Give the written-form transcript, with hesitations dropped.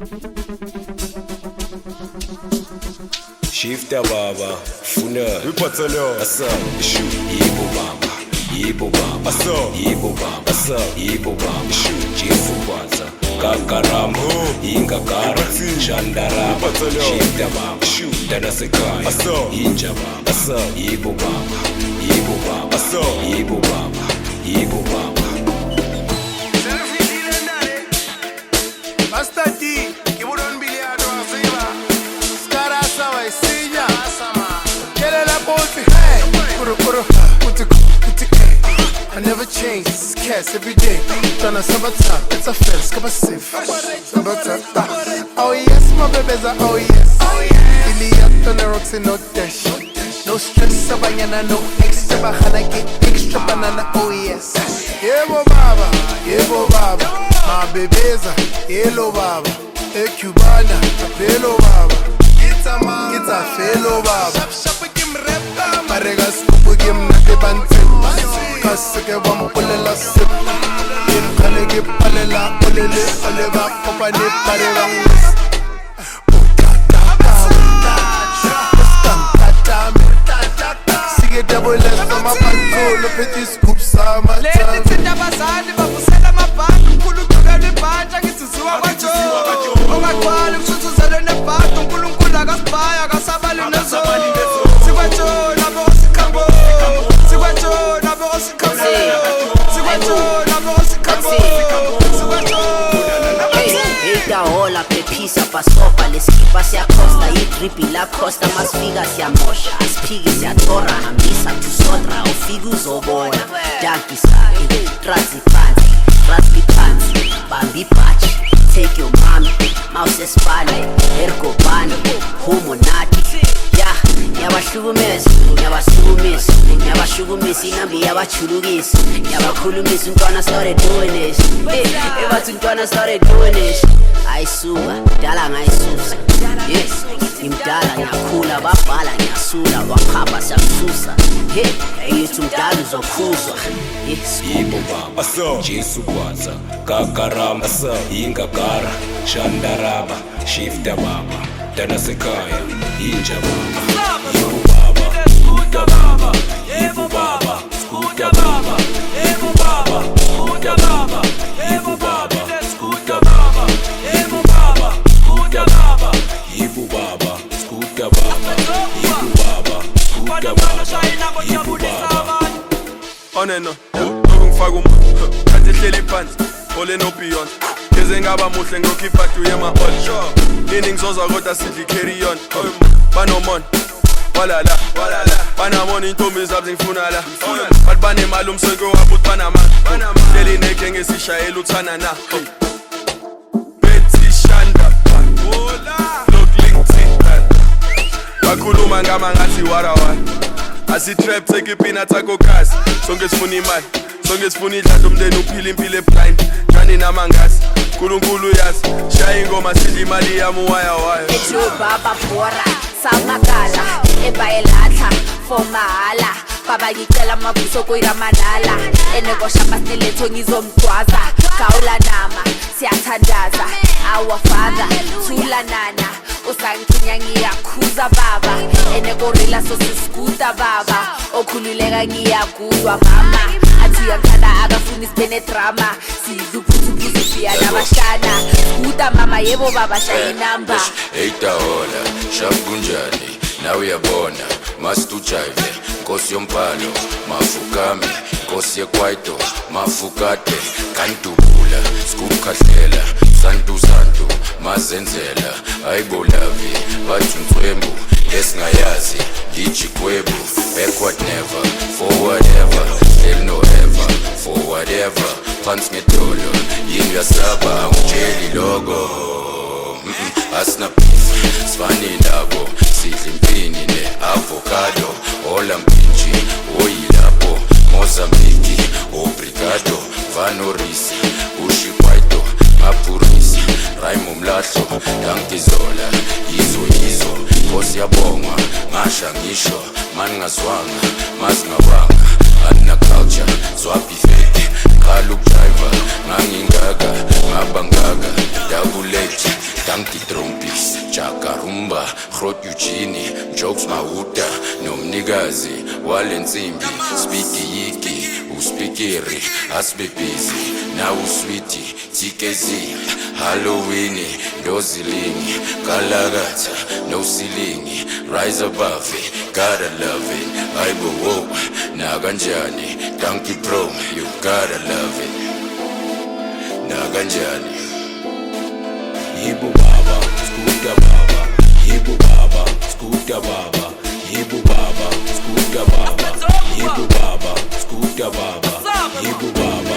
Shifta baba, funa Wipatalo Asa, Ishu Yibo baba, Yibo baba Asa, Yibo baba Asa, Yibo baba Ishu, Jesu kwanza Kakaramu, Ingakara, Shandaraba Shifta baba, Ishu, Dada Sekaya Asa, Inja baba Asa, Yibo baba, Yibo baba Asa, Yibo baba, Yibo baba Basta D, que buron biliado arriba. Skara sawa isinya. Get la bolti. Hey, kuru puti. I never change, this is cast every day. Tryna sabata, it's a first, come safe. Sabata. Oh yes, my babies are oh yes. Billy up on the rocks and no dash. No stress, sabanyana, no extra. Bahana get extra banana, oh yes. Yebo baba. My babies are yellow baba. A Cubana, a fellow baba. It's a fellow baba. Maregas kupu gim na ke bantim. Kasike wam pulela sip. In kale ke palela olele oleva kopane parevang. Sige double S on my panto, le petit scoop sa ma Leti tinda basadi babusela mabantu nkulunkulu libhaja ngizizwa kwajo Ongakwali mshuthuzele nebhato unkulunkulu akasibhaya akasabali nezo Sikwajo nabe osikhambo Sikwajo nabe osikhambo Sikwajo nabe osikhambo Sikwajo Hola pepisa pasopa leskipa siyacosta idripi la costa masfika siyamosha asiphiki siyathora hambisa tusodra ufika uzobona dankisake trazi phansi bambi ibhaji take your mami mawusesipane erigobhane humonati Nyabashukumisa inambi yabachulukisa Nyabakhulumisa untwana started doing this Ebathi untwana started doing this Ayisuka, dala ngayisusa Imdala ngiyakhula, babhala ngiyasula Wakhamba siyakususa Eyithi umdala uzokhuzwa Yibo baba Asa, Jesu kwanza Kakarama Asa, Ingakara Shandaraba, Shifta baba Dada Sekaya, Inja baba Yibo baba, Skuta baba Yibo baba, Skuta baba Yibo baba, Skuta baba Yibo baba, Skuta baba Yibo baba, Skuta baba Yibo baba, Skuta baba Yibo baba, Skuta baba Yibo baba On and on, ngifaka umuntu kathi hleli phansi ole no beyond Keze ngaba muhle ngokhipha tu yema all Ini ngizozwa kodwa sidli carry on Banomon walala banamona intombi zabi ngifuna la Bathi banemali umsengo wabo uthana man Hleli neke ngesishayela uthana na Betty Shanda Look LinkedIn Bakhuluma ngama ngathi warawa Asi trap take ipina tako gas Sonke sifuna imali Sonke sifuna idlala umndeni uphila impilo blind Jani namangasi Nkulunkulu yazi Shaya ingoma sidla imali yami waya Ejo baba bora Samakala Ebayelatha For mahala Baba ngicela mabuso kuyiramanala Enego shamba stiletho ngizomgwaza Kaula nama Siyathandaza Our father Thula nana Usanginya ngiyakhuza baba Enego rila sosiskuta baba Okhululeka ngiyakuzwa mama Athi yangikhanda akafuna isibene drama Sizuphuthuphuzu siyana bashana Skuta mama yebo baba shaya inamba Eyitahola, shap kunjani, nawe uyabona Must ujive, nkosi yompalo Mafukami, nkosi yekwaito Mafukate, kantubula Skukhahlela, santu Mazenzela, ayibolavi Bathi ntswembu, esingayazi Lichikwebu, backward never Forward ever, hell no ever For whatever, phansi ngedolo Yini yasaba, ngutsheli logo Asina beef, sifani nabo Sidla impini ne-avocado Ola mpinji, oyilapho Mozambique, obrigado Vanorisi, ushikwaito Mapurisi, Raimo Mlahlo Dankizola, yizo Nkosi yabongwa, ngasha ngisho Mani ngazwanga, mazi ngawanga Anna culture, swapi fake Khaluk driver, ngangingaga Ngabangaga, double edge Eugenie, jokes Mauta, nomnikazi walensimbi, speaky yiki, uspikiri, asbe busy, now sweetie, TKZ, Halloween, dozilingi, kalagata, no ceiling, rise above it, gotta love it, I go whoa, naganjani, donkey pro, you gotta love it, naganjani. Yibu baba, scooter baba. Yibu baba, scooter baba. Yibu baba, scooter baba. Yibu baba, scooter baba. Yibu baba.